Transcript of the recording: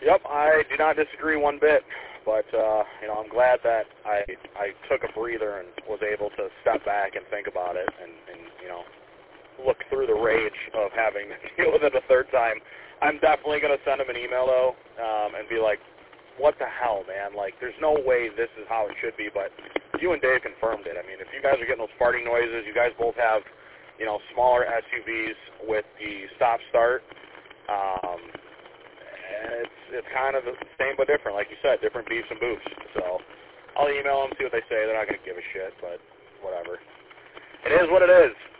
Yep, I do not disagree one bit. But, I'm glad that I took a breather and was able to step back and think about it and look through the rage of having to deal with it a third time. I'm definitely going to send him an email, though, and be like, what the hell, man? Like, there's no way this is how it should be, but you and Dave confirmed it. I mean, if you guys are getting those farting noises, you guys both have, smaller SUVs with the stop-start, it's kind of the same but different. Like you said, different beefs and boofs. So I'll email them, see what they say. They're not going to give a shit, but whatever. It is what it is.